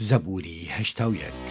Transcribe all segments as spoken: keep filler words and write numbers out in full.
زەبووری هەشتا و یەک.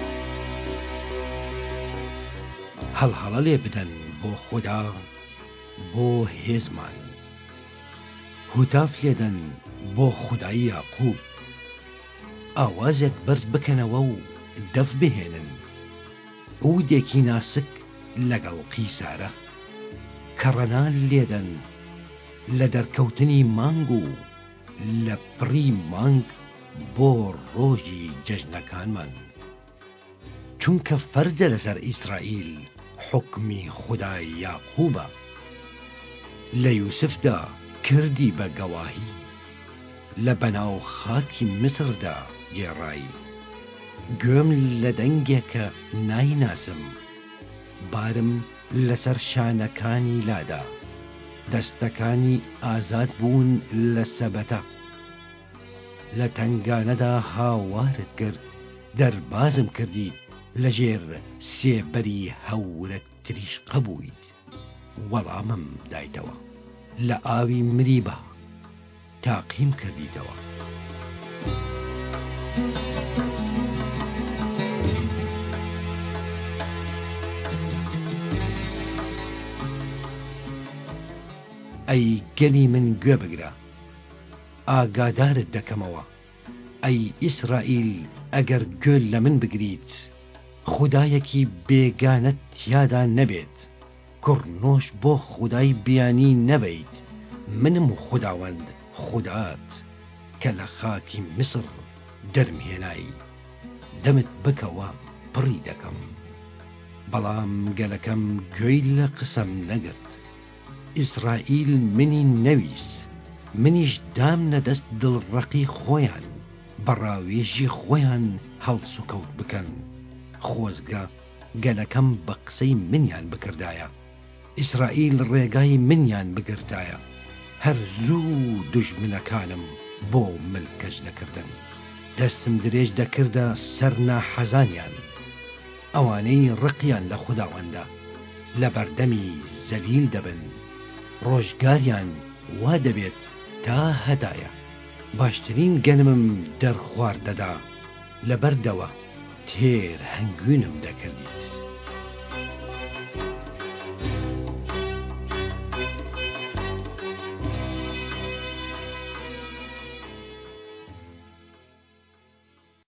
هەڵهەڵە لێ بدەن بۆ خوددا بۆ هێزمان، هوتاف لێدەن بۆ خودای یاقوب، ئاوازێک بەرز بکەنەوە و دەف بهێنن، عودێکی ناسک لەگەڵ قیسارە، کە ڕەنان لێدەن لە دەرکەوتنی مانگ و لە پڕی مانگ بۆ ڕۆژی جەژنەکانمان، چونکە فەرزە لەسەر ئیسرائیل حکمی خودای یاقوبە. لە یوسفدا کردی بە گەواهی، لە بەناو خاکی مسردا گێڕایی، گوێم لە دەنگێکە نایناسم، بارم لەسەر شانەکانی لادا، دەستەکانی ئازاد بوون لە سەبەتە، لە تنگانەدا هاوارت کرد، دەربازم کردی لەژێر سێبەری هەورە تریشقە بوویت، وەڵامم دایتەوە لە ئاوی مریبە تاقیم کردیتەوە. ئەی گەلی من گوێ بگرە، ئاگادارت دەکەمەوە، ئەی ئیسرائیل ئەگەر گوێ لە من بگریت، خودایەکی بێگانەت تیادا نەبێت، کوڕنۆش بۆ خودای بیانی نەبیت، منم و خوداوەند خودات کە لە خاکی مسر دەرمهێنایی، دەمت بکەوە پڕی دەکەم، بەڵام گەلەکەم گوێی لە قسەم نەگرت. ئیسرائیل منی نەویست، منیش دام نەدەست دڵڕەقی خۆیان بەڕاوێژی خۆیان هەڵسوکەوت بکەن، خۆزگە گەلەکەم بە قسەی منیان بکردایە، ئیسرائیل ڕێگای منیان بگرتایە، هەر زوو دوژمنەکانم بۆ ملکەش دەکردن، دەستم درێژ دەکردە سەر ناحەزانیان، ئەوانەی ڕقیان لە خوداوەندە لە بەردەمی زەلیل دەبن، ڕۆژگاریان وا دەبێت تا هەدایە، باشترین گەنمم دەرخواردەدا، لەبەردەوە تێر هەنگوینم دەکردیت.